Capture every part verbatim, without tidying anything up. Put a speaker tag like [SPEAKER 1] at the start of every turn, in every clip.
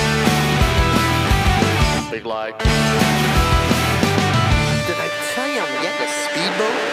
[SPEAKER 1] Big like.
[SPEAKER 2] Did I tell you I'm getting a speedboat?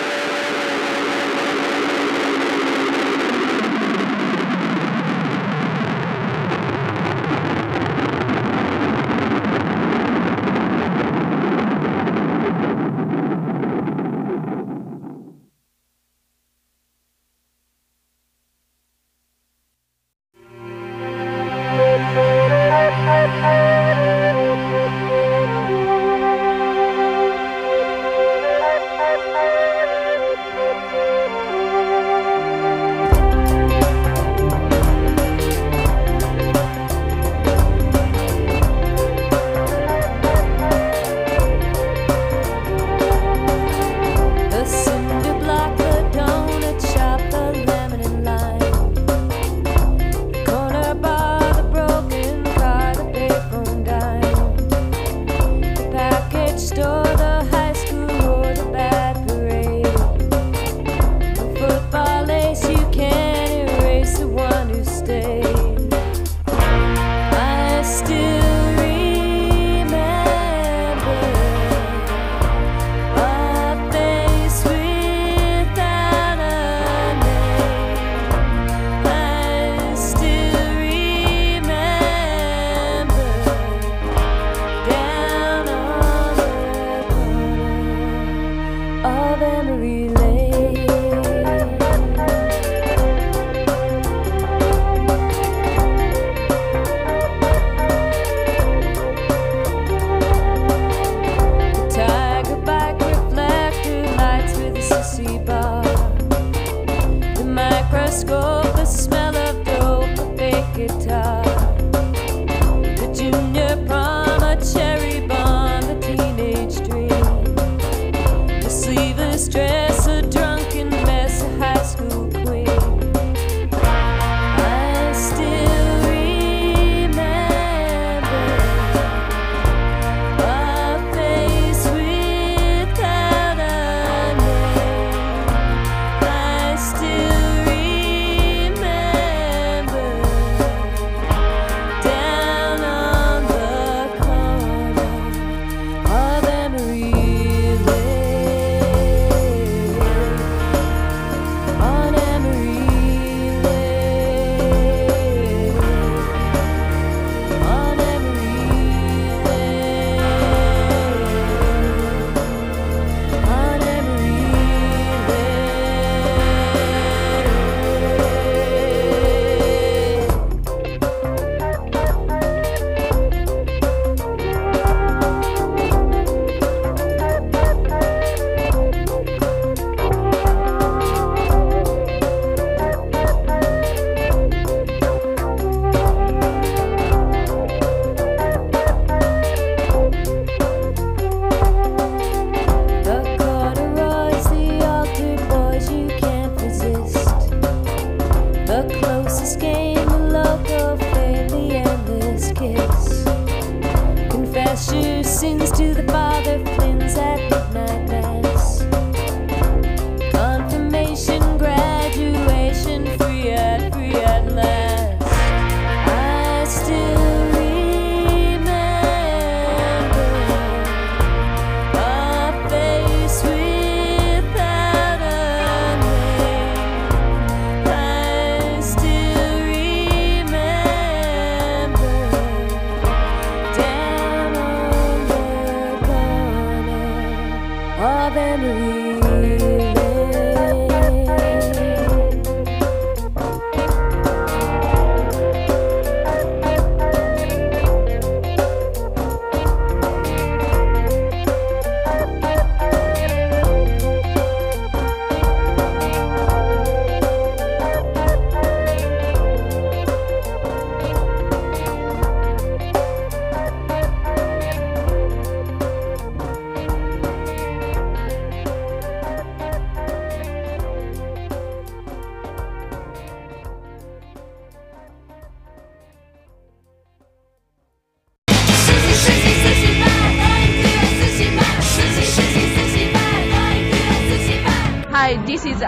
[SPEAKER 3] Down on the corner.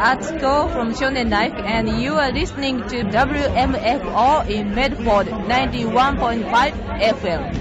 [SPEAKER 3] Atsuko from Shonen Life, and you are listening to W M F O in Medford, ninety-one point five F M.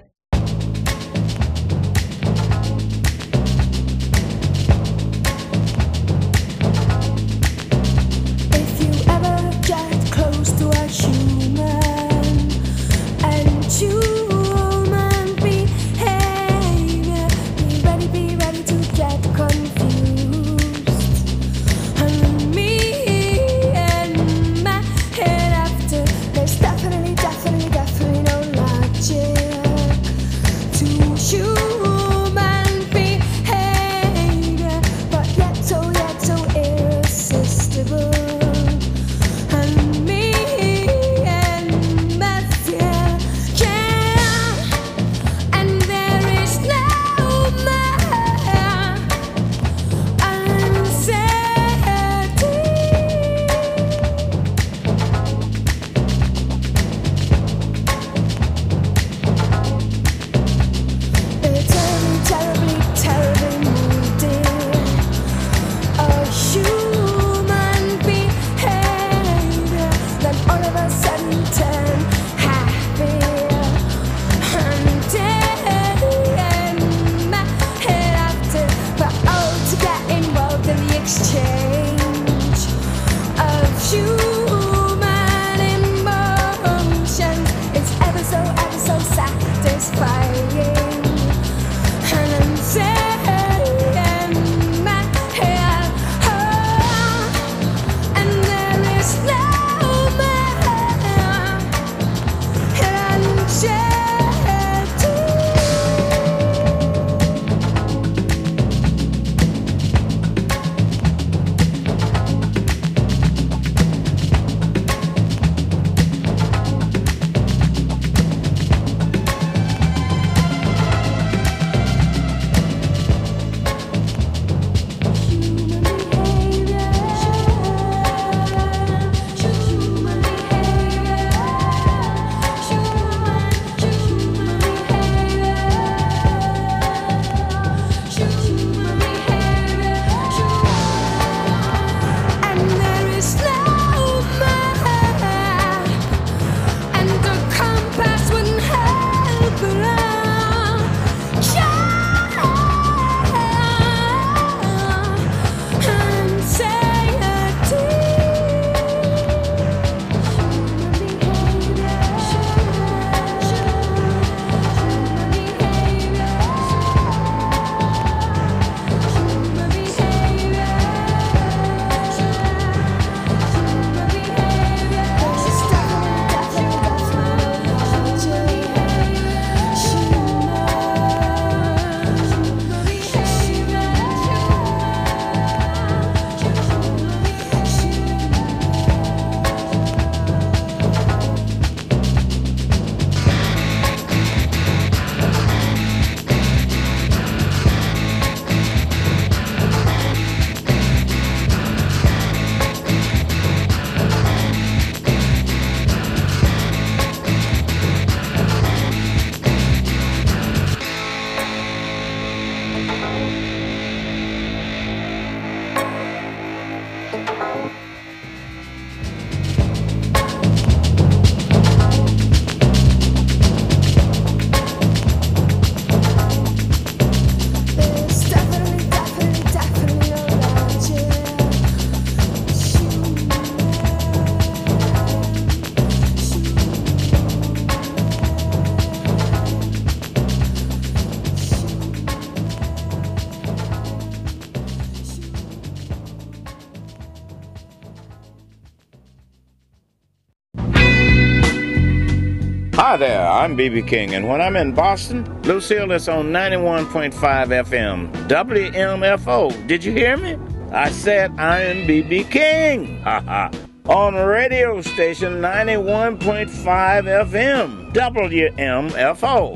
[SPEAKER 4] Hi there, I'm B B King, and when I'm in Boston, Lucille is on ninety-one point five F M, W M F O. Did you hear me? I said I'm B B King. Ha ha. On radio station ninety-one point five F M, W M F O.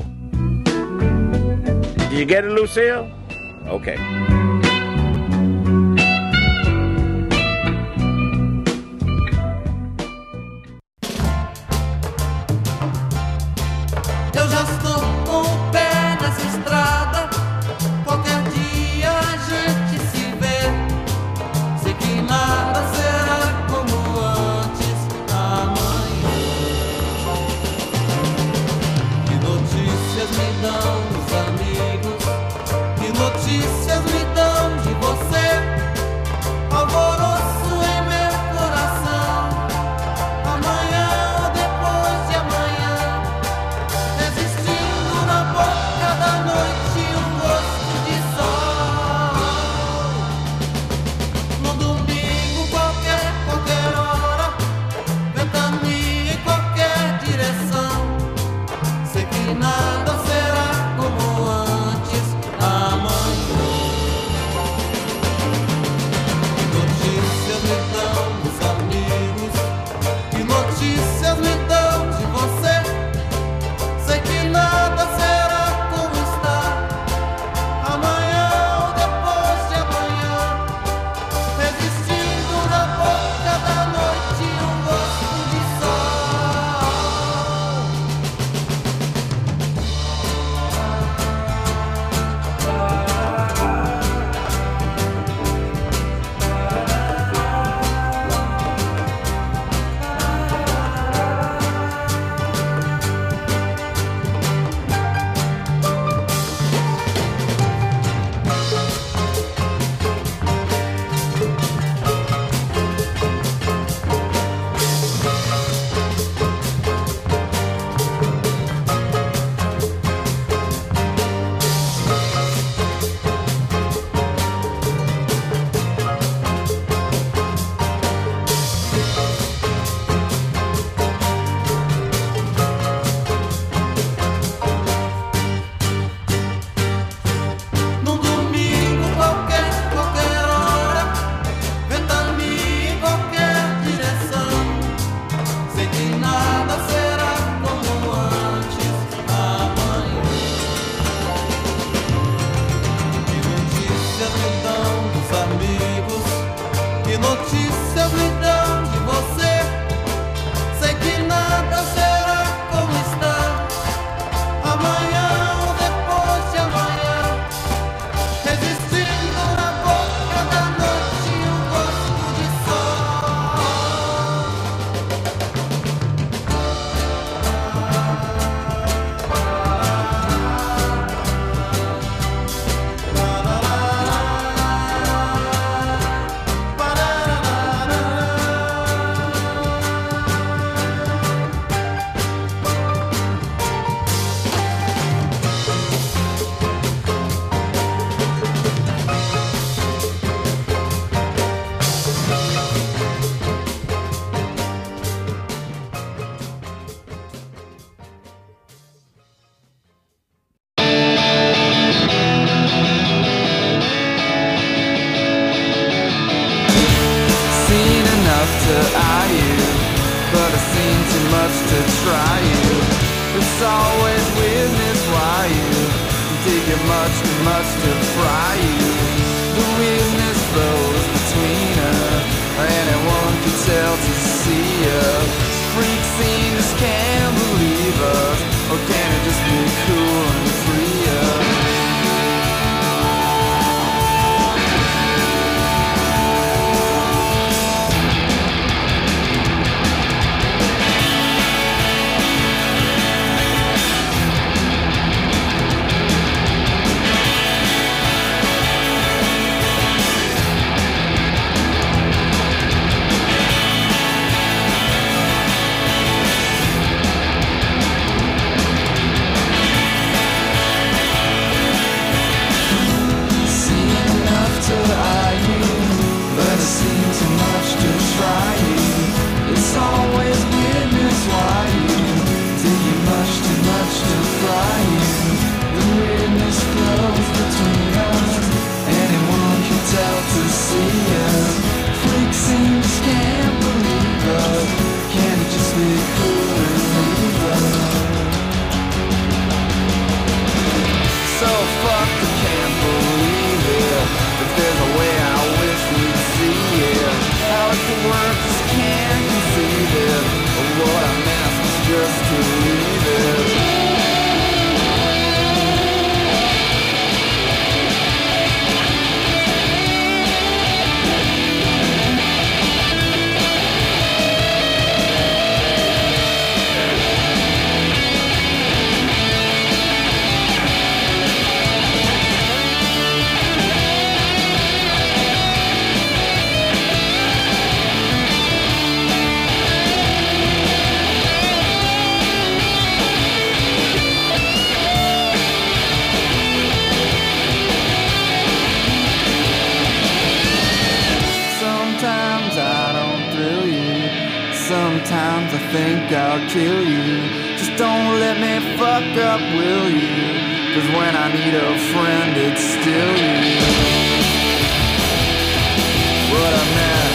[SPEAKER 4] Did you get it, Lucille? Okay.
[SPEAKER 5] Eu já estou com o pé nessa estrada. Qualquer dia a gente se vê. Sei que na
[SPEAKER 6] Sometimes I think I'll kill you just
[SPEAKER 5] don't let me fuck up, will you? 'Cause when I need a friend, it's still you. What a mess.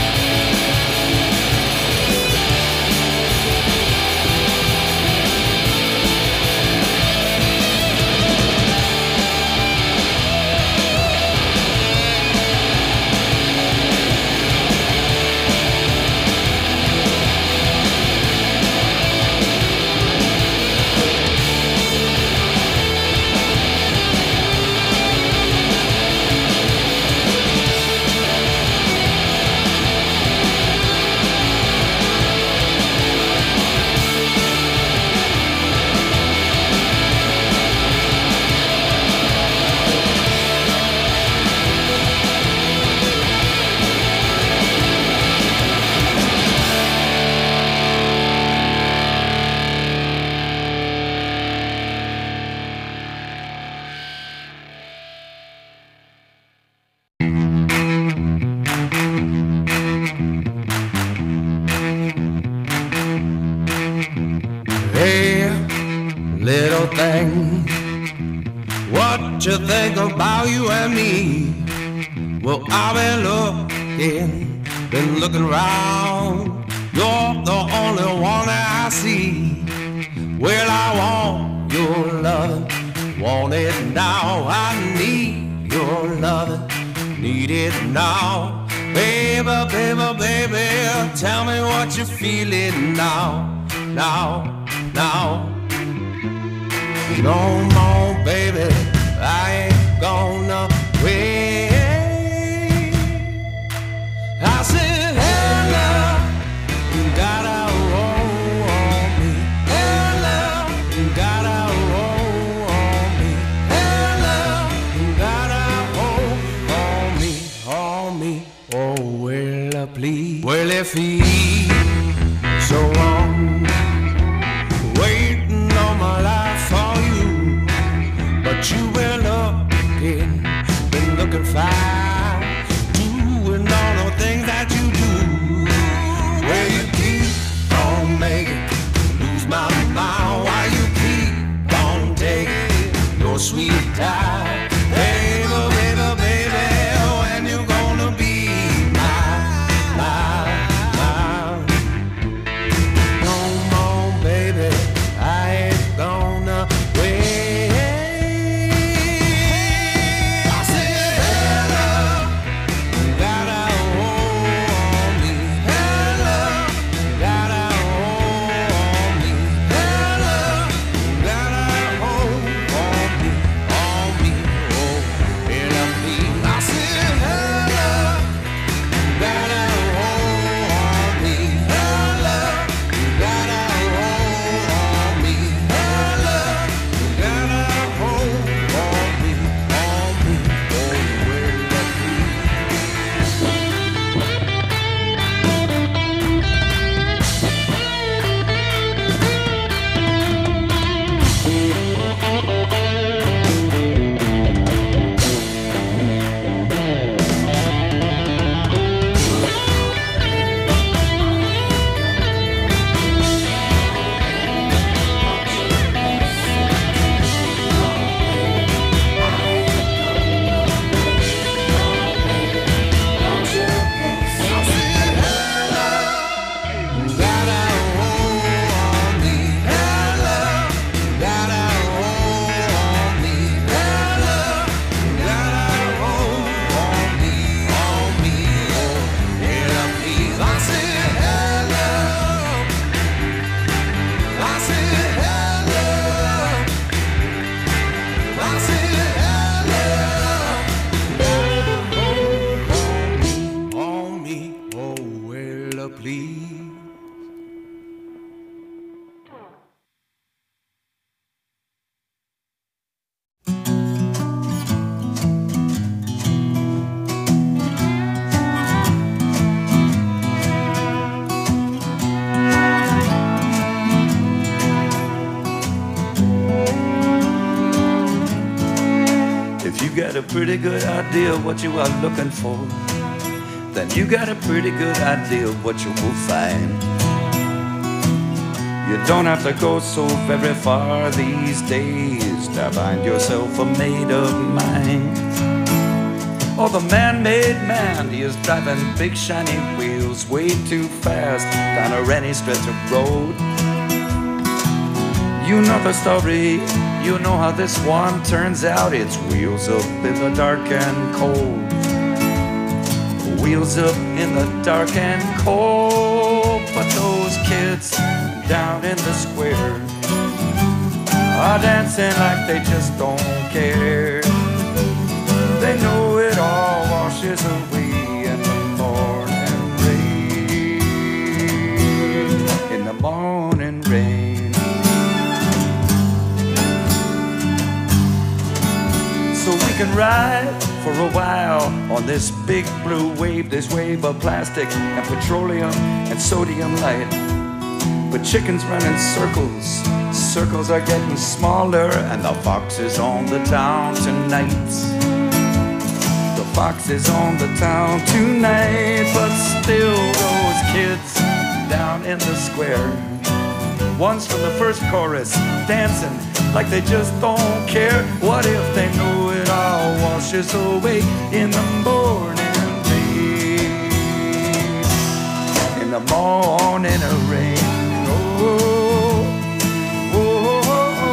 [SPEAKER 6] Little thing, what you think about you and me? Well, I've been looking, been looking around. You're the only one that I see. Well, I want your love, want it now. I need your love, need it now. Baby, baby, baby, tell me what you're feeling now, now, now. No more, baby, I ain't gonna wait. I said, hey, love, you gotta roll on me. Hey, love, you gotta roll on me. Hey, love, you gotta hold on me, on me. Oh, well, please. Well, if he so long, waiting on my life for you, but you been looking, been looking fine, doing all the things that you do. Well, you keep on making lose my mind, why you keep on taking your sweet time, baby, baby, baby, when you gonna be mine, mine, mine. No more, baby, I ain't gonna wait. I said, hey, love, you gotta hold on me. Hey, love, you gotta hold on me. Hey, love, you gotta hold on me, on me. Oh, hey, love me. I said, hey, love, you gotta hold on me. Hey, love, you gotta hold on me. Hey, love, you gotta hold on me, on me. Oh, well, let me.
[SPEAKER 7] got a pretty good idea of what you are looking for, then you got a pretty good idea of what you will find. You don't have to go so very far these days to find yourself a mate of mine. Oh, the man-made man, he is driving big shiny wheels way too fast down a rainy stretch of road. You know the story, you know how this one turns out. It's wheels up in the dark and cold. Wheels up in the dark and cold. But those kids down in the square are dancing like they just don't care. They know it all washes away in the morning rain. In the morning rain. So we can ride for a while on this big blue wave, this wave of plastic and petroleum and sodium light. But chickens run in circles, circles are getting smaller, and the fox is on the town tonight. The fox is on the town tonight, but still those kids down in the square, ones from the first chorus, dancing like they just don't care. What if they know it all washes away in the morning rain? In the morning rain. Oh, oh, oh,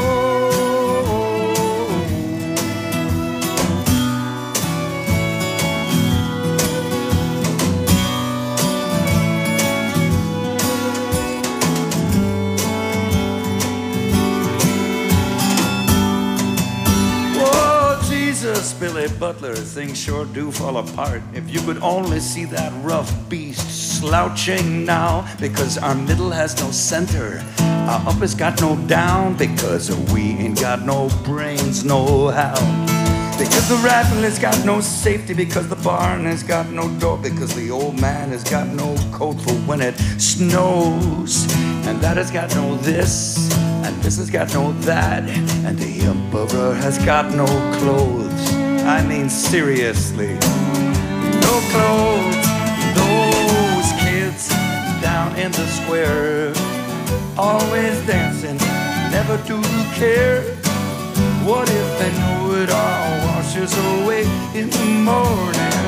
[SPEAKER 7] Billy Butler, things sure do fall apart. If you could only see that rough beast slouching now, because our middle has no center, our up has got no down, because we ain't got no brains, no how. Because the rifle has got no safety, because the barn has got no door, because the old man has got no coat for when it snows, and that has got no this, and this has got no that, and the emperor has got no clothes. I mean seriously, no clothes. Those kids down in the square, always dancing, never do care. What if they know it all washes away in the morning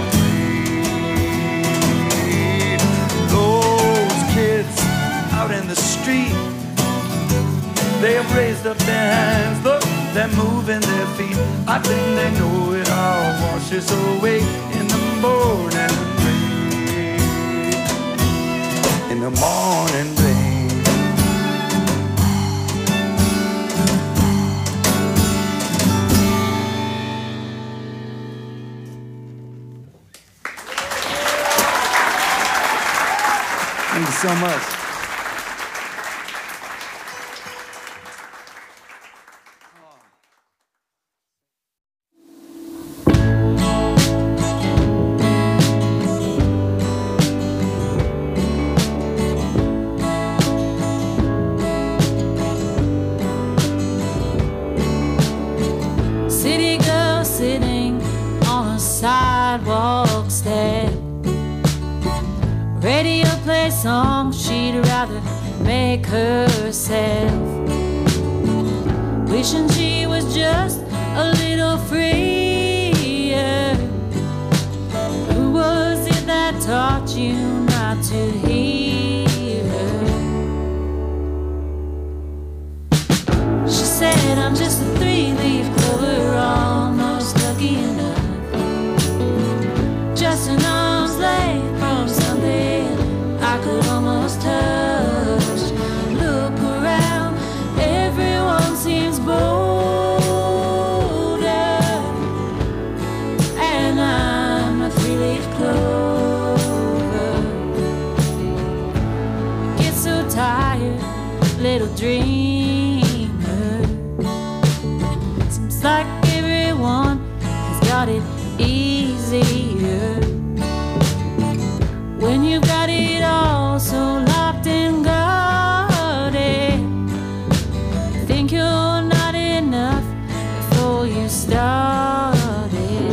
[SPEAKER 7] rain? Those kids out in the street, they have raised up their hands, look, they're moving their feet. I think they know it all washes away in the morning rain. In the morning rain. Thank you so much.
[SPEAKER 8] City girl sitting on a sidewalk step. Radio play songs she'd rather make herself. Wishing she was just a little freer. Who was it that taught you not to hear her? She said, I'm just a three-leaf clover, almost lucky enough. Just an arm's length from something I could almost touch. Look around, everyone seems bolder, and I'm a three-leaf clover. Get so tired, little dreamer. Seems like everyone has got it easier when you've got it all so locked and guarded. Think you're not enough before you started.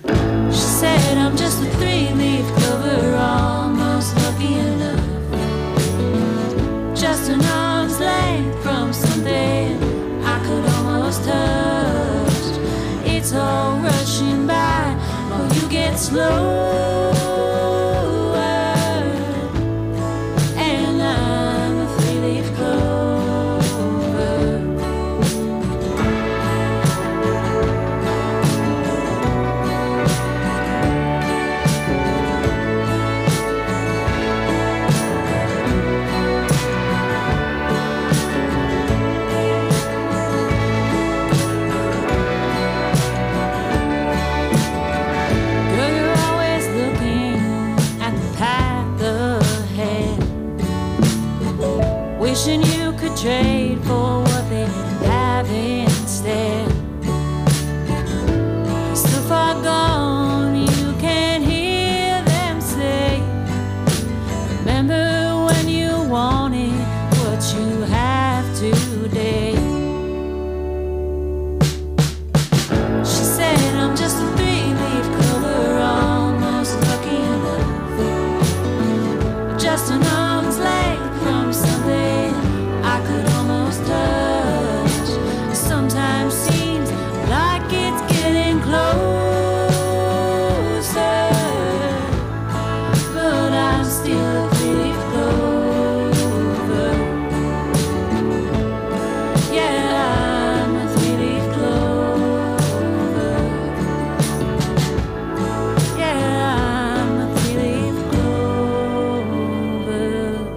[SPEAKER 8] She said, I'm just a three-leaf clover, almost lucky enough. slower, and I'm a three-leaf clover. Girl, you're always looking at the path ahead, wishing you could trade for what they have instead. It's too far gone, you can't hear them say, remember when you wanted what you have today. She said, I'm just a three-leaf clover, almost lucky enough, just an arm's length from something I could almost touch. Sometimes seems like it's getting closer, but I'm still a three-leaf clover. Yeah, I'm a three-leaf clover. Yeah, I'm a three-leaf clover.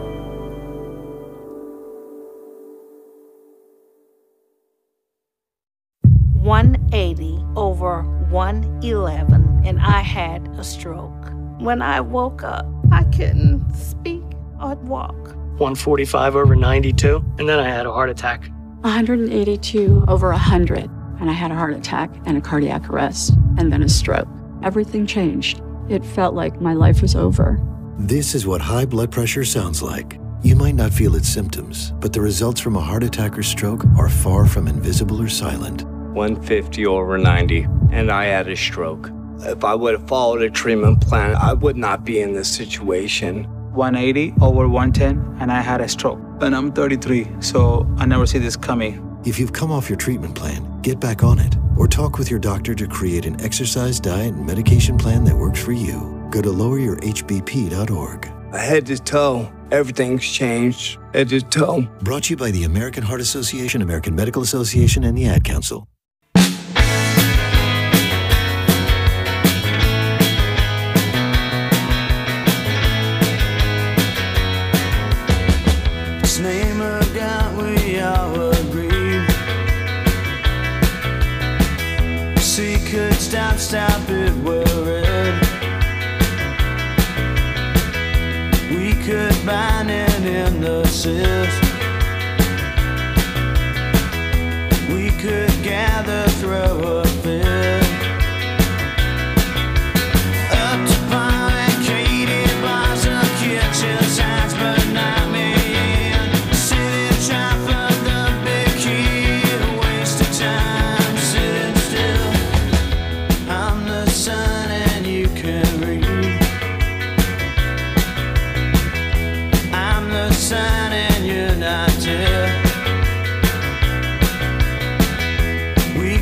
[SPEAKER 9] one eighty over one eleven, and I had a stroke. When I woke up, I couldn't speak or walk.
[SPEAKER 10] one forty-five over ninety-two, and then I had a heart attack.
[SPEAKER 11] one eighty-two over one hundred, and I had a heart attack and a cardiac arrest, and then a stroke. Everything changed. It felt like my life was over.
[SPEAKER 12] This is what high blood pressure sounds like. You might not feel its symptoms, but the results from a heart attack or stroke are far from invisible or silent.
[SPEAKER 10] one fifty over ninety, and I had a stroke. If I would have followed a treatment plan, I would not be in this situation.
[SPEAKER 13] one eighty over one ten, and I had a stroke. And I'm thirty-three, so I never see this coming.
[SPEAKER 12] If you've come off your treatment plan, get back on it, or talk with your doctor to create an exercise, diet, and medication plan that works for you. Go to lower your h b p dot org.
[SPEAKER 10] Head to toe, everything's changed. Head to toe.
[SPEAKER 12] Brought to you by the American Heart Association, American Medical Association, and the Ad Council.
[SPEAKER 5] His name of God, we all agree. See, could stop, stop it, worried. We could bind it in the cyst. We could gather, throw a fit. Up to Paul and Katie, bars of kitchen signs, but not me. City try for the big key, a waste of time sitting still. I'm the sun and you can read. I'm the sun and you're not dead. We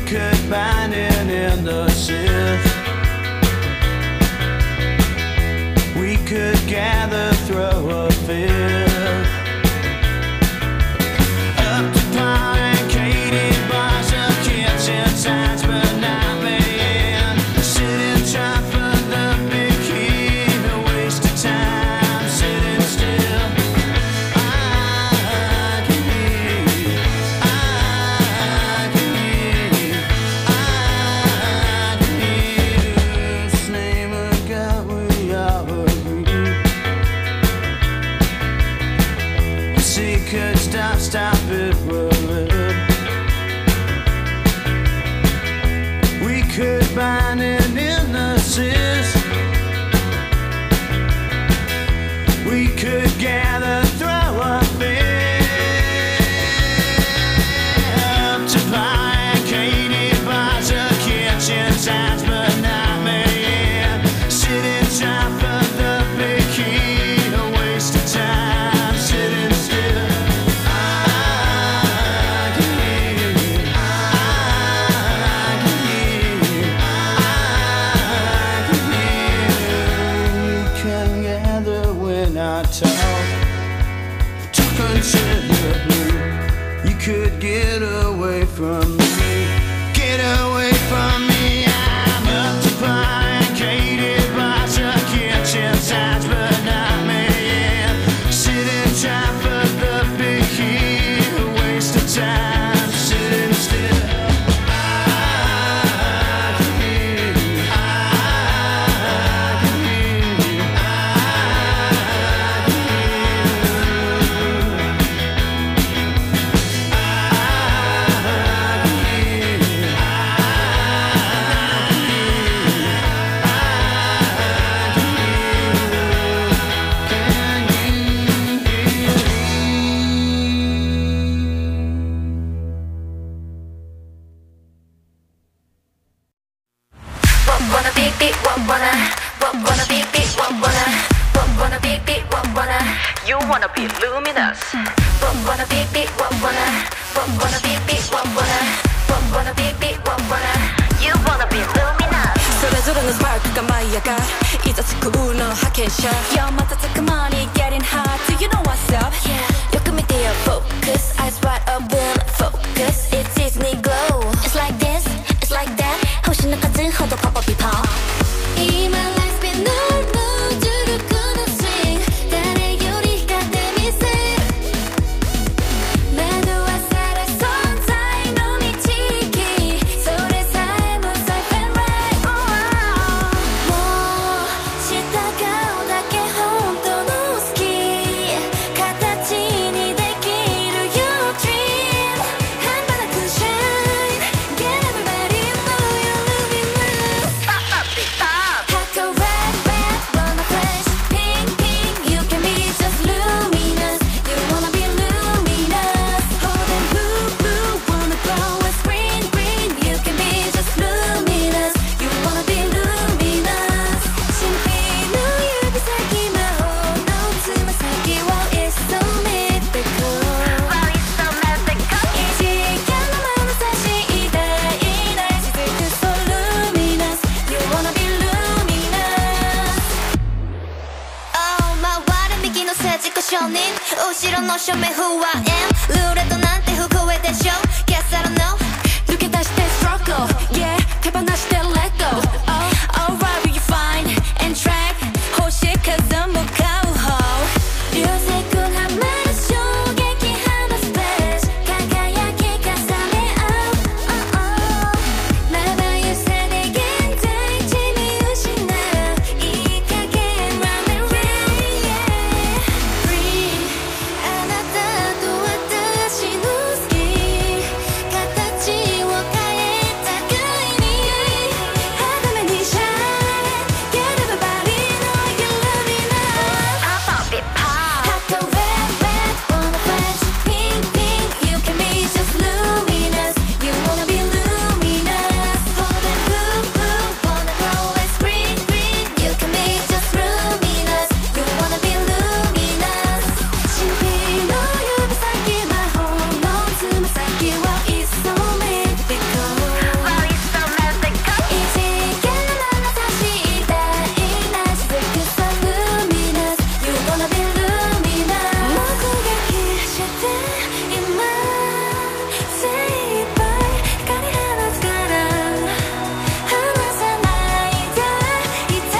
[SPEAKER 5] could get away from me. Get away from me. I'm up to blanketed by the kitchen signs, but not me. Sitting time for the big heat, a waste of time. Sitting still.
[SPEAKER 14] Wanna be big, wanna, wanna be big, wanna, wanna be big, wanna. You wanna be luminous. Wanna be big, wanna, wanna be big, wanna, wanna be big, wanna. You wanna be luminous. それぞれのスパークが舞い上がる。いざ救うの派遣者。Yo, 瞬く間に getting hot. Do you know what's up? Yeah. よく見てよ focus. Eyes wide open, focus. It's Disney glow. It's like this, it's like that. 星の数ほどポポピポ今 life's been no no 重力のスイング誰より光ってみせる惑わされ存在の導きそれさえも safe and right もう従うだけ本当の好き形にできる Your dream 半端なく shine Get everybody know you're luminous Pop up it pop Like a red red wanna flash Pink pink you can be just luminous You wanna be luminous Holding blue blue wanna glow as green green You can be just luminous You wanna be luminous 神秘の指先魔法のつま先 Wow it's so mythical Wow it's so mythical 異次元の眼差し痛いない雫 so luminous You wanna be luminous Oh 回る右の政治家承認後ろの正面不安ルーレットなんて不公平でしょ Guess I don't know 抜け出して struggle Yeah 手放して let go Oh alright will you find and track 星数も買う方流星群はまる衝撃放つペース輝き重ね合う Oh oh まばゆさで現在地見失ういい加減 Run and rain yeah Free あなたと私の好き形を変えたがいに肌目に shine Get everybody know you're luminous Pop up it pop Like a red red wanna flash Pink pink you can be just luminous You wanna be luminous Holding blue blue wanna glow as green green You can be just luminous You wanna be luminous 神秘の指先魔法のつま先 Wow it's so mythical Wow it's so mythical 異次元の眼差し痛いない雫 so luminous You wanna be luminous 目撃して今精一杯光放つから離さないでいて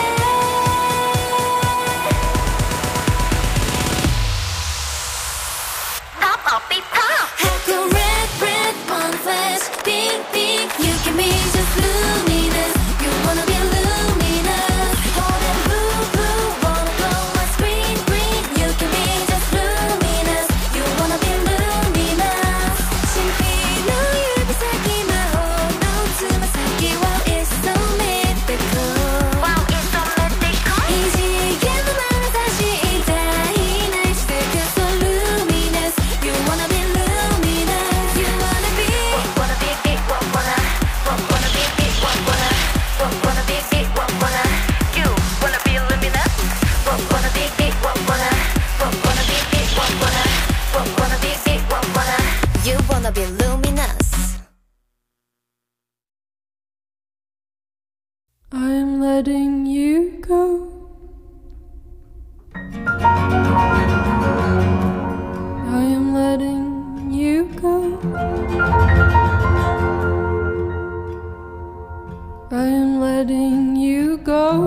[SPEAKER 14] Pop up it pop Like a red red wanna flash Pink pink you can be just luminous You wanna be luminous Holding blue blue wanna glow as green green You can be just luminous You wanna be luminous 神秘の指先魔法のつま先 Wow it's so mythical Wow it's so mythical 異次元の眼差し痛いない雫 so luminous You wanna be luminous You wanna be Wanna be big wanna Wanna be big wanna Wanna be big wanna You wanna be luminous Wanna be big wanna Wanna be big wanna Wanna be big wanna You wanna be luminous
[SPEAKER 8] I am letting you go. I am letting you go.
[SPEAKER 15] I am letting you go.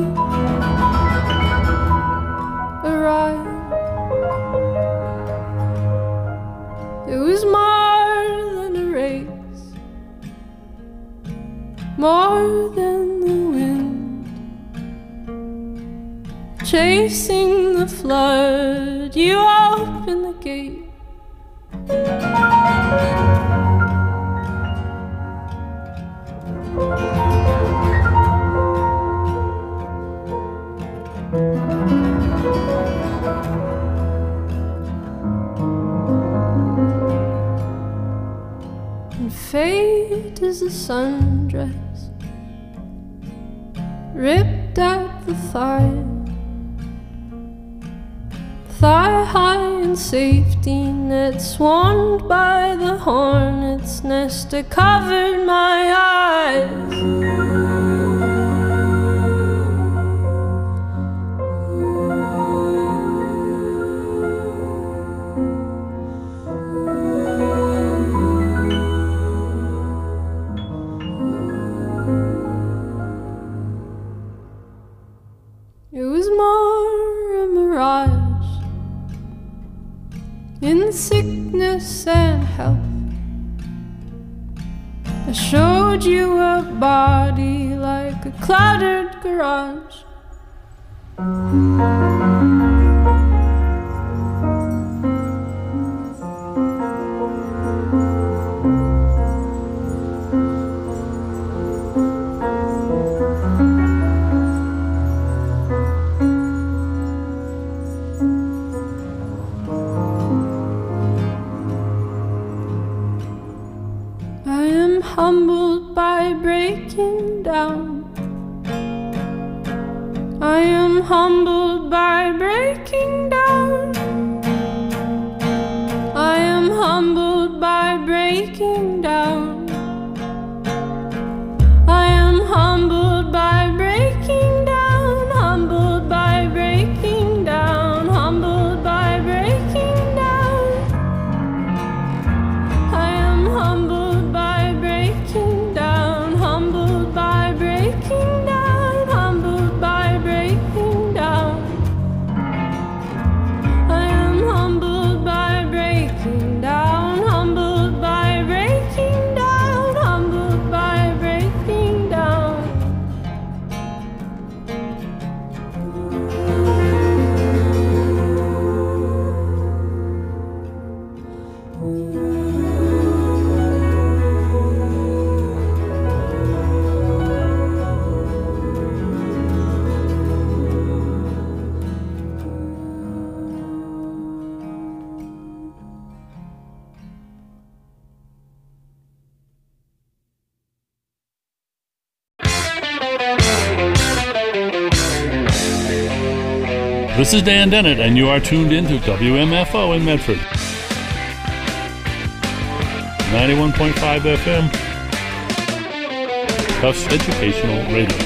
[SPEAKER 15] Arrive. It was more than a race, more than the wind chasing the flood. You opened the gate. And fate is a sundress ripped at the thigh, thigh high in safety net, swarmed by the hornet's nest that covered my eyes. It was more a mirage in sickness and health. I showed you a body like a cluttered garage. I am humbled by breaking down. I am humbled by breaking down. I am humbled by breaking down. I am humbled by breaking down. Humbled by breaking down. Humbled by breaking down. I am humbled by breaking down. Humbled by breaking down. Humbled by breaking down. I am humbled by breaking down. Humbled by breaking down. Humbled by breaking down.
[SPEAKER 16] This is Dan Dennett, and you are tuned in to W M F O in Medford. ninety-one point five F M, Tufts Educational Radio.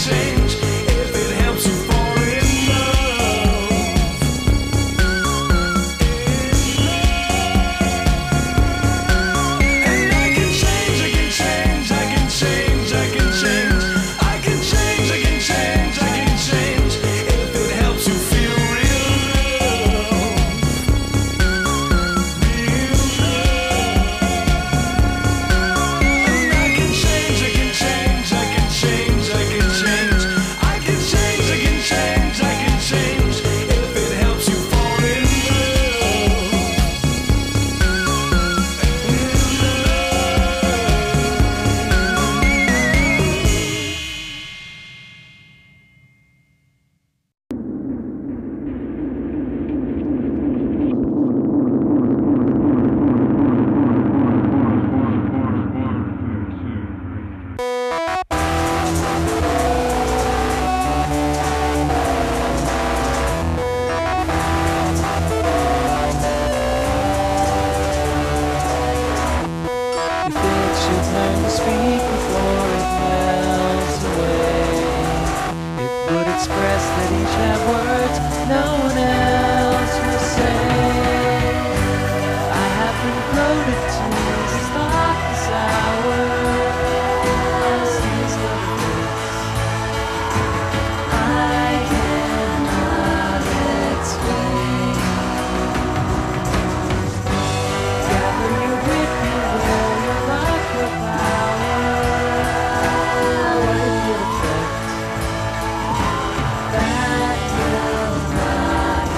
[SPEAKER 5] change if it helps you fall in love. And I can change, I can change, I can change, I can change. I can change, I can change, I can change if it helps you feel real love. Real love. And I can change, I can change, I can change, I can change. I can change, I can change, I can change if it helps you fall in love.
[SPEAKER 6] If it should learn to speak before it melts away, it would express that each have words no one else will say. I have been floated to this thought this hour. On a series of events I cannot explain. Gather your wit, your will, your luck, your power. What it would affect that will not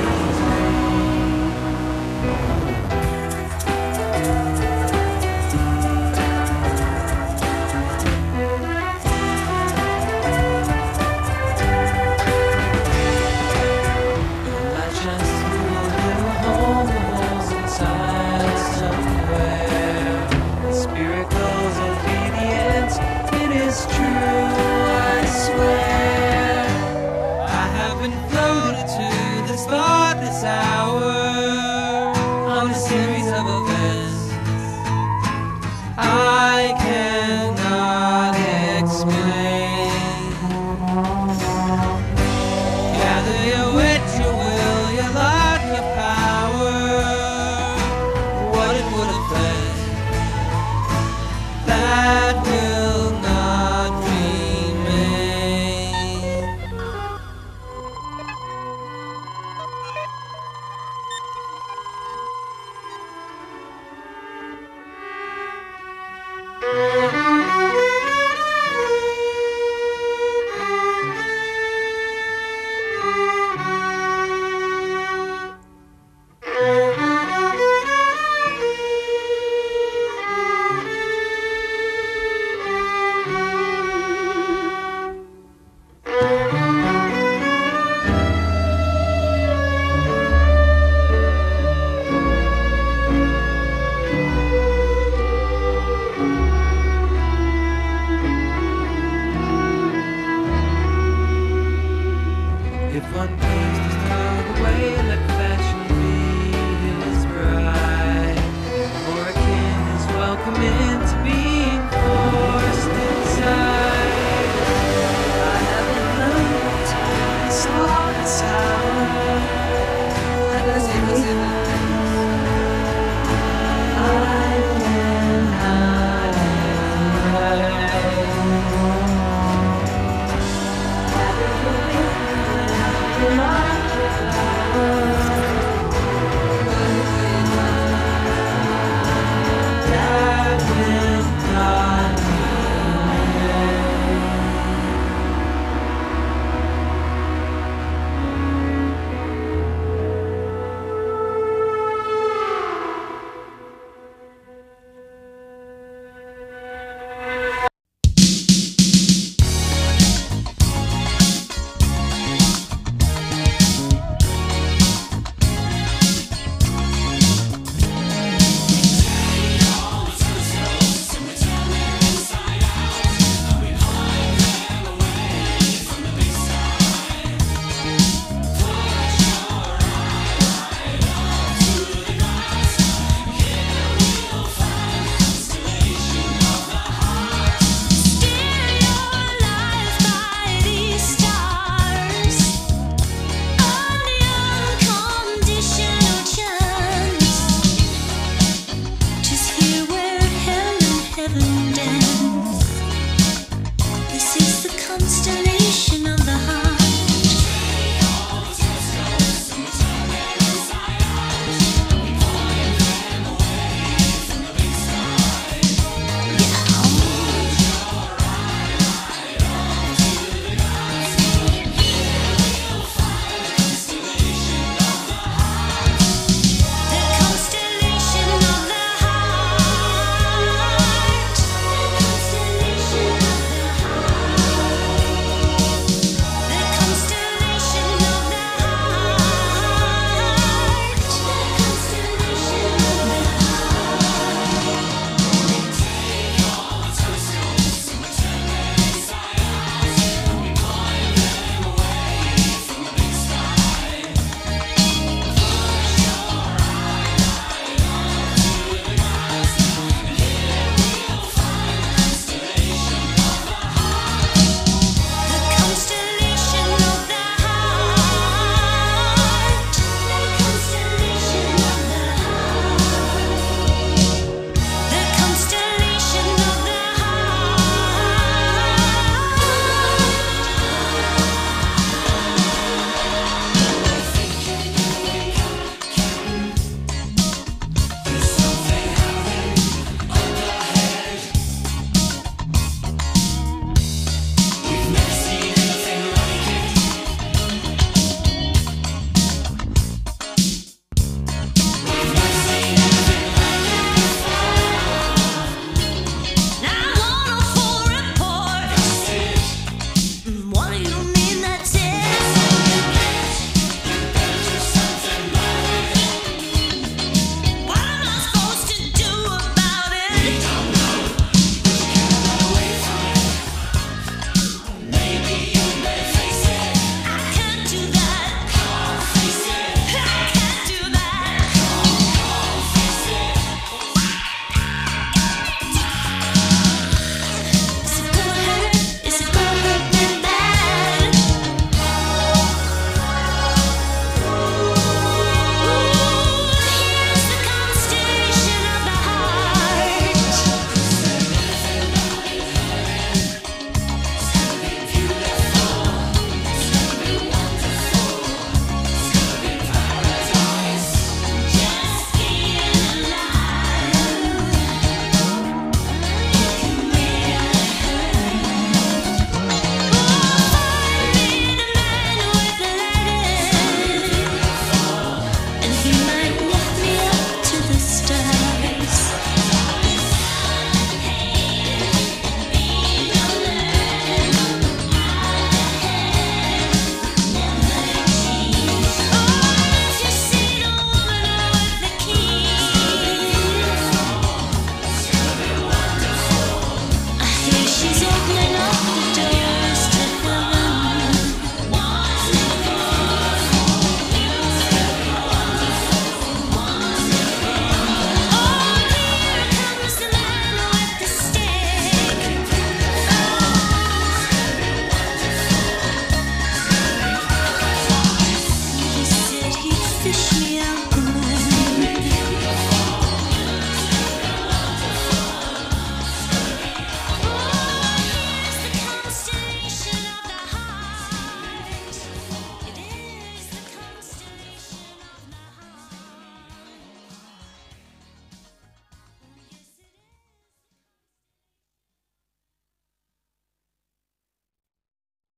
[SPEAKER 6] I just moved a little home, the holes inside somewhere. The spirit goes obedience, it is true, I swear. I have been floated to this thought this hour on a series of events I cannot explain. Gather your wit, your will, your luck, your power. What it would affect that will not remain.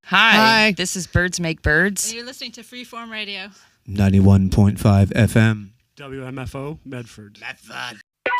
[SPEAKER 17] Hi.
[SPEAKER 18] Hi.
[SPEAKER 17] This is Birds Make Birds.
[SPEAKER 18] And you're listening to Freeform Radio.
[SPEAKER 19] ninety-one point five F M.
[SPEAKER 20] W M F O, Medford.
[SPEAKER 18] Medford.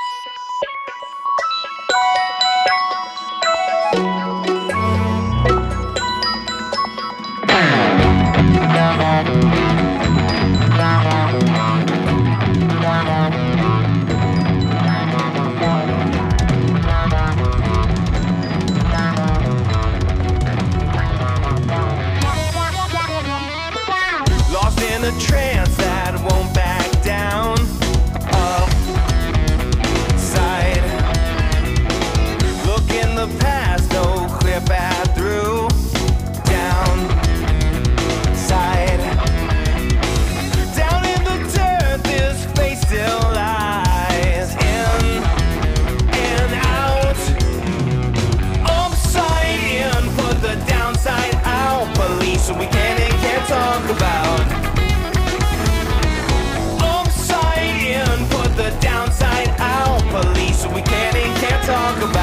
[SPEAKER 5] Lost in a trance that won't back down. Up, side. Look in the past, no clear path through. Down, side. Down in the dirt, this face still lies. In and out. Upside in, put the downside out. Police, so we can and can't talk about. Upside in, put the downside out. Police, so we can and can't talk about.